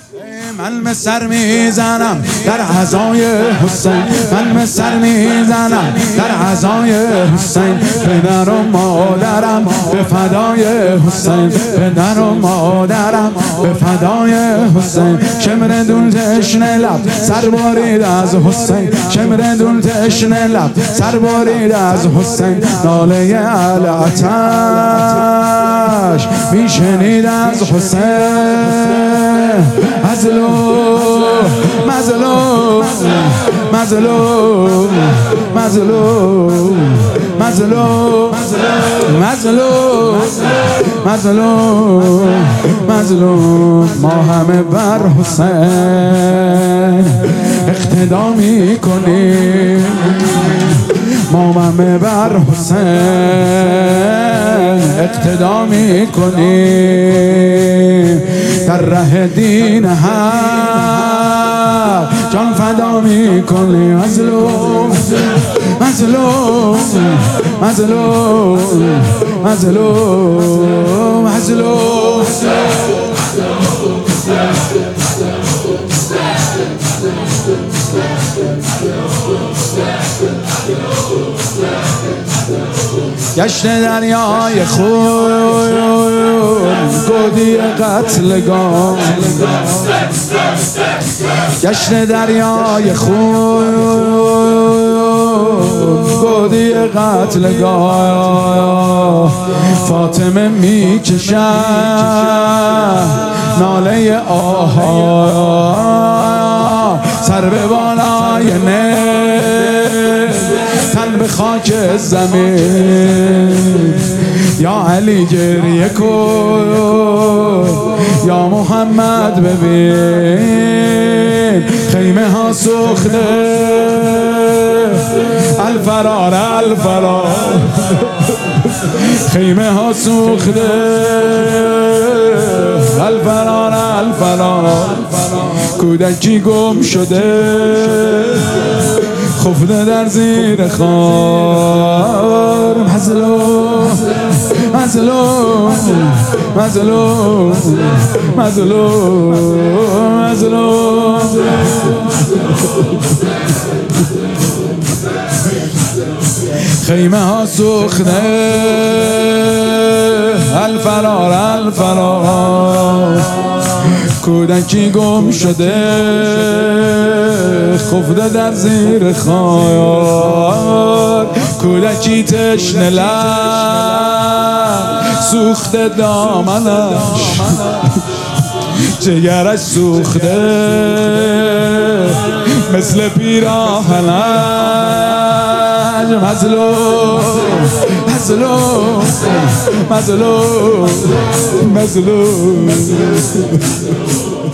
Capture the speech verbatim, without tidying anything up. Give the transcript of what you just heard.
من سر میزنم در عزای حسین، من سر میزنم در عزای حسین. پدر و مادرم به فدای حسین، پدر و مادرم به فدای حسین. شمر دون تشنه لب سر بارید از حسین، شمر دون تشنه لب سر بارید از حسین. ناله العتش میشنید از حسین. مظلوم مظلوم مظلوم مظلوم مظلوم مظلوم مظلوم مظلوم. ما همه بر حسین اقتدا میکنیم، ما همه بر حسین اقتدا میکنیم. در ره دین حق جان فدا میکنیم. مظلوم مظلوم مظلوم مظلوم مظلوم. گشت دریای خون گودی قتلگاه، گشت دریای خون گودی قتلگاه. فاطمه میکشد ناله آها، سر به بالای نه تن به خاک زمین. یا علی گریه کن، یا محمد ببین. خیمه ها سوخته الفرار الفرار، خیمه ها سوخته الفرار الفرار. کودکی گم شده خفته در زیر خار. مظلوم مظلوم مظلوم مظلوم مظلوم. خیمه ها سوخته الفرار الفرار. کودکی گم شده خفته در زیر خار. کودکی تشنه لب سوخته دامنش، جگرش سوخته مثل پیراهنش. مظلوم مظلوم مظلوم مظلوم.